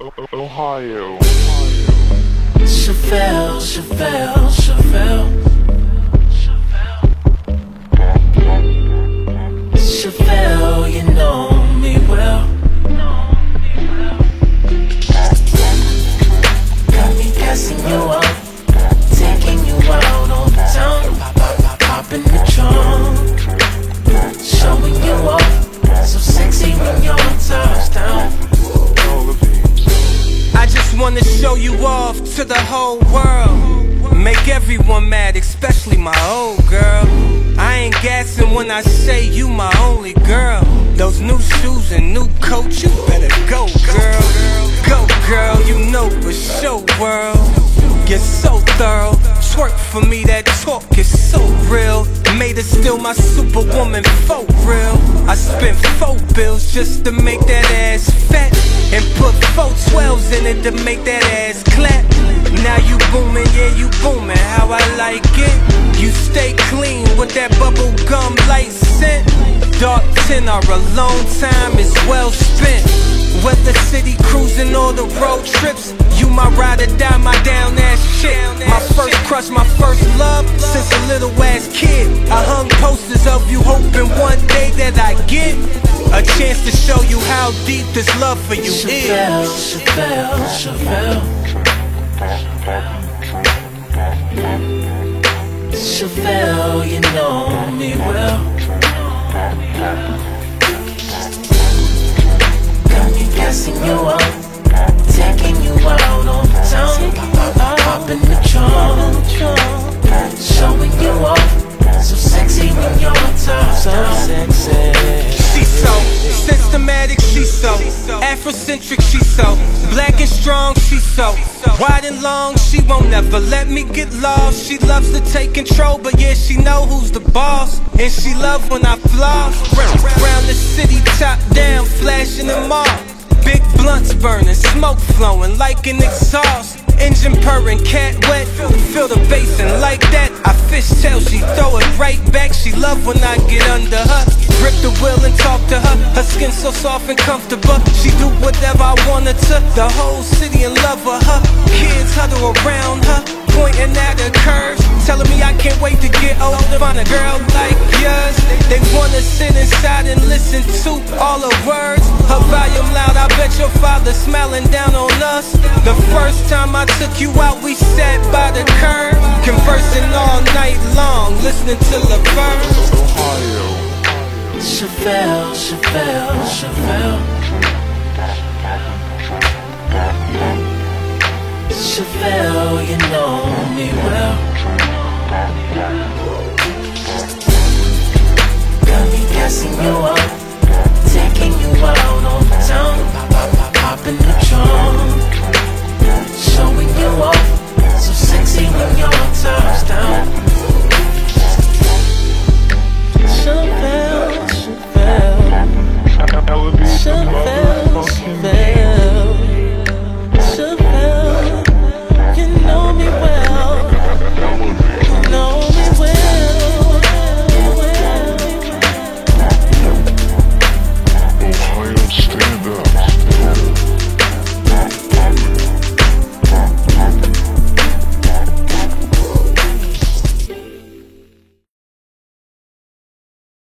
Ohio. Chevelle, Chevelle, Chevelle. Chevelle, you know me well. Got me gassing you up, taking you out on the town. Pop in the trunk, showing you off, so sexy when you're on touchdown. I just wanna show you off to the whole world, make everyone mad, especially my old girl. I ain't gassing when I say you my only girl. Those new shoes and new coat, you better go, girl. Go, girl, you know for sure, world. You're so thorough, twerk for me, that talk is so real. Made her still my superwoman, for real. I spent 4 bills just to make that ass fat, and put 4 12s in it to make that ass clap. Now you booming, yeah you booming, how I like it. You stay clean with that bubble gum light scent. Dark 10 or a long time is well spent. Whether city cruising or the road trips, you my ride or die, my down ass shit. My first crush, my first love, since a little ass kid. I hung posters of you, hoping one day that I get a chance to show you how deep this love for you Chevelle, is. Chevelle, Chevelle. Chevelle, you know me well. Got me gassing you up, taking you out on the town. Pop in the trunk, showing you off, so sexy when you're on top. So sexy. She's so systematic, she's so Afrocentric, she's so black and strong, she's so wide and long, she won't never let me get lost. She loves to take control, but yeah, she know who's the boss. And she love when I floss round the city, top down, flashing them all. Big blunts burning, smoke flowing like an exhaust. Engine purring, cat wet, feel the bass, and like that I fishtail, she throw it right back. She love when I get under her, grip the wheel and talk to her. Her skin so soft and comfortable, she do whatever I want her to. The whole city in love with her, kids huddle around her, pointing at her curves, telling me I can't wait to get older, find a girl like yours. They wanna sit inside and listen to all her words. Her volume loud, I bet your father smiling down on us. The first time I took you out, we sat by the curb, conversing all night long, listening to the verse. Ohio. Chevelle, Chevelle, Chevelle. Chevelle, you know me well. Got me gassing you up,